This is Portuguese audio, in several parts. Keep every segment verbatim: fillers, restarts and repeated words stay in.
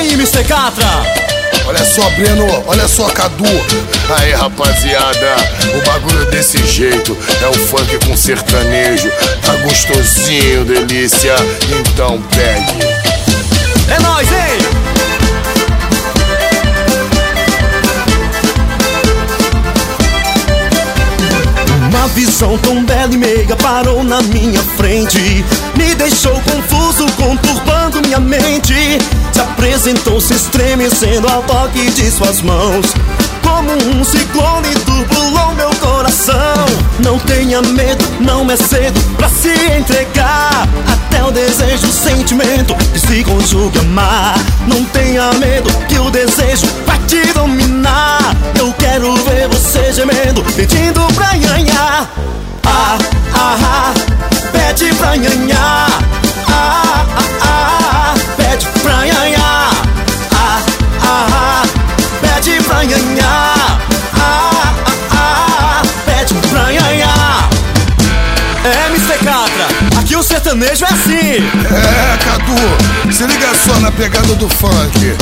aí, mister Catra? Olha só, Breno, olha só, Cadu. Aí, rapaziada, o bagulho desse jeito é o funk com sertanejo. Tá gostosinho, delícia. Então pegue. É nóis, hein? Uma visão tão bela e meiga parou na minha frente, me deixou confuso, conturbando minha mente. Se apresentou se estremecendo ao toque de suas mãos, como um ciclone turbulou meu coração. Não tenha medo, não é cedo pra se entregar, até o desejo, o sentimento que se conjuga amar. Não tenha medo que o desejo vai te dominar. Eu quero ver você gemendo, pedindo pra nhanhar. Ah, ah, ah, pede pra nhanhar. Ah, ah, ah, pede pra nhanhar. Ah, ah, ah, pede pra nhanhar. Ah, ah, ah, pede pra nhanhar. É, mister Catra, aqui o sertanejo é assim. É, Cadu, se liga só na pegada do funk.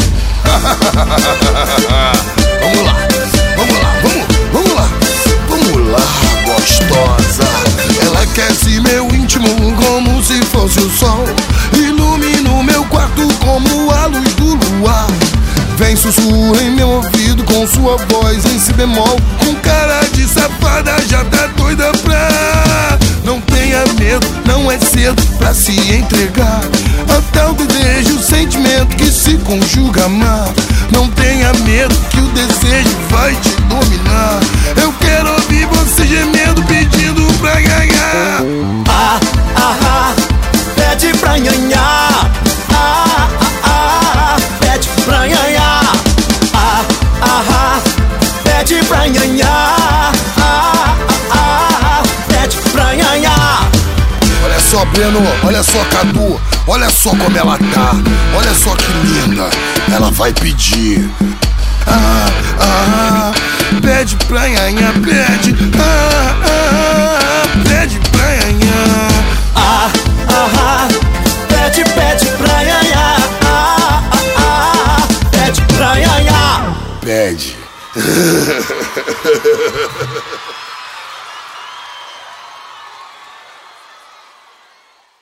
Vamos lá, vamos lá, vamos, vamos lá. Vamos lá, gostosa. Ela aquece meu íntimo como se fosse o sol, ilumina o meu quarto como a luz do luar. Vem sussurra em meu ouvido com sua voz em si bemol, com cara de safada já tá doida pra. Não tenha medo, não é cedo pra se entregar, até o desejo, o sentimento que se conjuga amar. Não tenha medo que o desejo vai te dominar. Eu quero ouvir você gemendo, pedindo pra ganhar. Ah, ah, ah, pede pra nhanhar. Ah, ah, ah, pede pra nhanhar. Ah, ah, ah, pede pra nhanhar. Ah, ah, ah, pede pra nhanhar. Olha só, Breno, olha só, Cadu, olha só como ela tá, olha só que linda. Ela vai pedir. Ah, ah, pede pra nhanhá, pede. Ah, ah, pede pra nhanhá. Ah, ah, ah, pede, pede pra nhanhá. Ah, ah, ah, pede pra nhanhá. Pede.